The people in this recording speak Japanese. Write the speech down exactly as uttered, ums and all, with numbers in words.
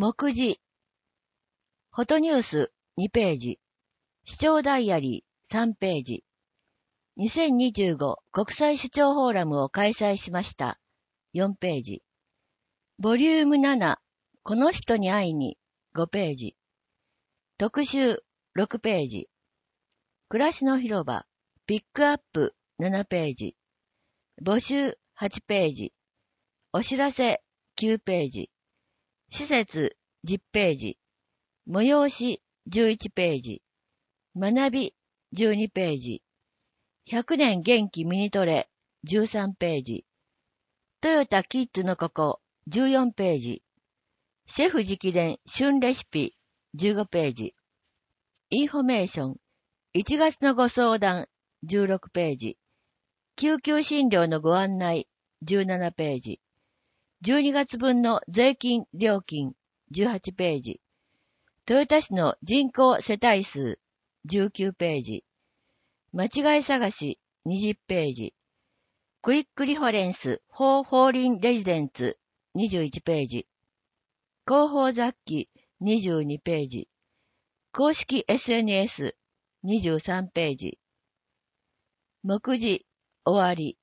目次。フォトニュースにページ。市長ダイアリーさんページ。にせんにじゅうご国際市長フォーラムを開催しましたよんページ。ボリュームなな、この人に会いにごページ。特集ろくページ。暮らしの広場ピックアップななページ。募集はちページ。お知らせきゅうページ。施設じゅっページ。催しじゅういちページ。学びじゅうにページ。ひゃくねん元気ミニトレじゅうさんページ。トヨタキッズのここじゅうよんページ。シェフ直伝旬レシピじゅうごページ。インフォメーションいちがつのご相談じゅうろくページ。救急診療のご案内じゅうななページ。じゅうにがつ分の税金料金じゅうはちページ。豊田市の人口世帯数じゅうきゅうページ。間違い探しにじゅうページ。クイックリファレンスフォーフォーリンレジデンツにじゅういちページ。広報雑記にじゅうにページ。公式 エスエヌエスにじゅうさんページ。目次終わり。